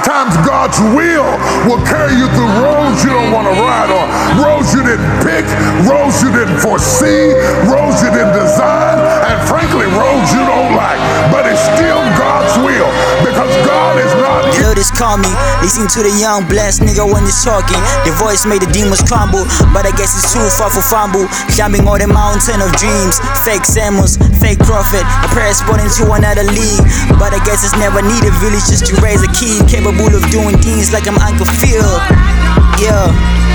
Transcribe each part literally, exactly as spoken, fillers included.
Sometimes God's will will carry you through roads you don't want to ride on, roads you didn't pick, roads you didn't foresee, roads you didn't design, and frankly, roads you don't like. But it's still God's will, because God is not. The Lord is call me, listen to the young blessed nigga when he's talking. The voice made the demons crumble, but I guess it's too far for fumble. Climbing all the mountain of dreams, fake Samuels, fake prophet, a prayer spot into another league. But I guess it's never need a village just to raise a kid, capable of doing things like I'm Uncle Phil. Yeah.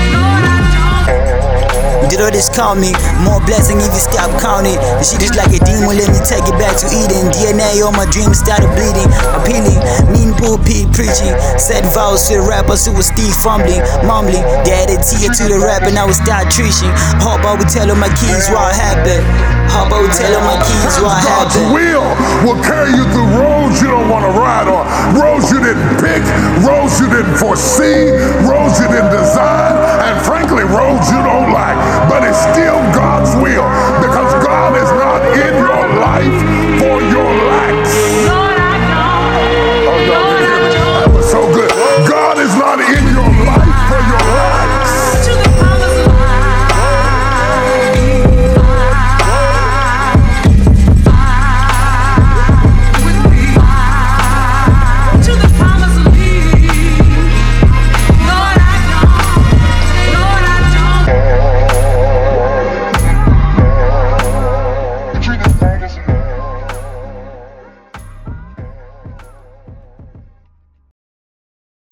The Lord is call me, more blessing if you stop counting. The shit is like a demon, let me take it back to Eden. D N A on my dreams started bleeding, appealing, mean pulpit preaching. Said vows to the rappers who was still fumbling, mumbling. They added tear to the rap and I would start treaching. Hope I would tell all my kids what happened. Hope I would tell all my kids what God's happened. will will carry you through roads you don't want to ride on, roads you didn't pick, roads you didn't foresee, roads